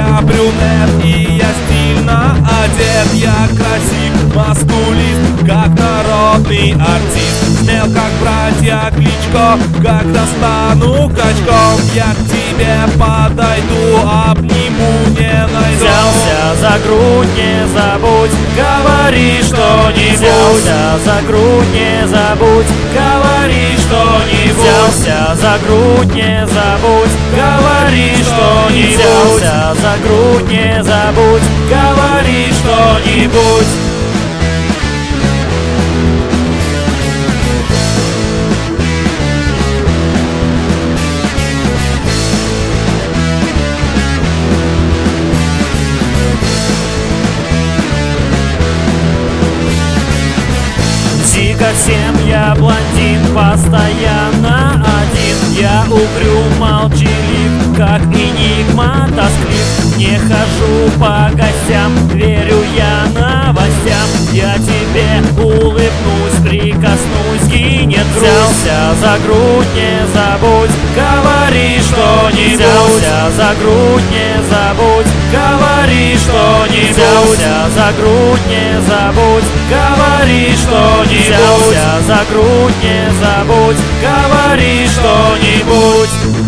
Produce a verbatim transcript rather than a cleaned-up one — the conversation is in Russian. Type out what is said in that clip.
я брюнет и я стильно одет. Я красив, маскулист, как народный артист. Смел, как братья Кличко, когда стану качком. Я к тебе подойду, обниму, не найду. Взялся за грудь, не забудь, говори что-нибудь. Взялся за грудь, не забудь, говори что-нибудь. Взялся за грудь, не забудь, говори что-нибудь. Взялся за грудь, не забудь, говори что-нибудь. Ко всем я блондин, постоянно один. Я угрюм, молчалив, как энигма, тосклив. Не хожу по гостям, верю я новостям. Я тебе улыбнусь, прикоснусь, кинет грусть. Взялся за грудь, не забудь, говори что-нибудь. Взялся за грудь, не забудь, говори что-нибудь. Взялся за грудь, не забудь, говори что-нибудь. Взялся за грудь, не забудь, говори что-нибудь.